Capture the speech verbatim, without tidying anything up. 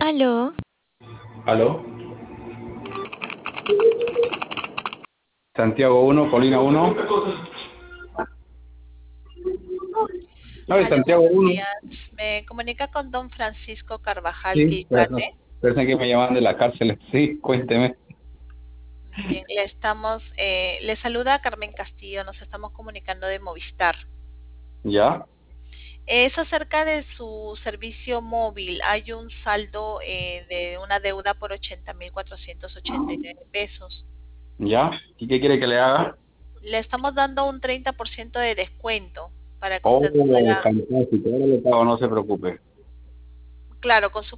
Aló, ¿Aló? Santiago uno, Colina uno. No, de aló, Santiago buenos uno. días. Me comunica con don Francisco Carvajal Sí, Quilpate. pero pensé que me llamaban de la cárcel. Sí, cuénteme. Bien, le estamos, eh, le saluda Carmen Castillo, nos estamos comunicando de Movistar. ¿Ya? Es acerca de su servicio móvil. Hay un saldo eh, de una deuda por ochenta mil cuatrocientos ochenta y nueve pesos. ¿Ya? ¿Y qué quiere que le haga? Le estamos dando un treinta por ciento de descuento para que Oh, usted pueda, fantástico. Ahora le pago, no se preocupe. claro, con su